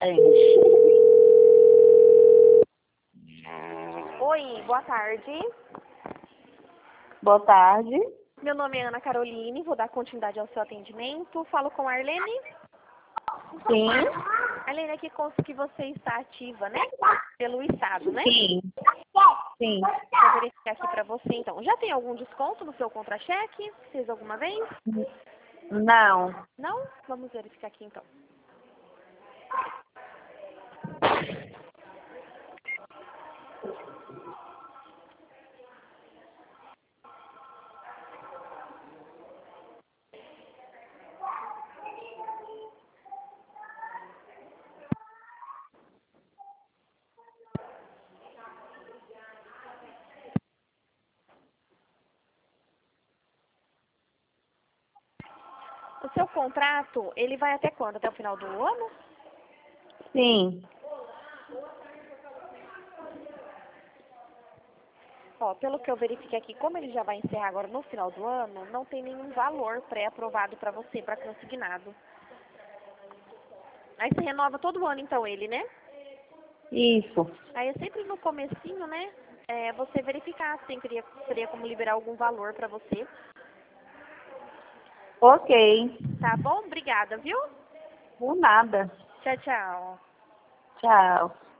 Oi, boa tarde. Boa tarde. Meu nome é Ana Caroline, vou dar continuidade ao seu atendimento. Falo com a Arlene. Sim. Arlene, aqui consta que você está ativa, né? Pelo Estado, né? Sim. Sim. Vou verificar aqui para você, então. Já tem algum desconto no seu contra-cheque? Fez alguma vez? Não. Não? Vamos verificar aqui, então. O seu contrato, ele vai até quando? Até o final do ano? Sim. Ó, pelo que eu verifiquei aqui, como ele já vai encerrar agora no final do ano, não tem nenhum valor pré-aprovado para você, para consignado. Aí você renova todo ano, então, ele, né? Isso. Aí é sempre no comecinho, né? Você verificar se teria como liberar algum valor para você. Ok. Tá bom? Obrigada, viu? Por nada. Tchau, tchau. Tchau.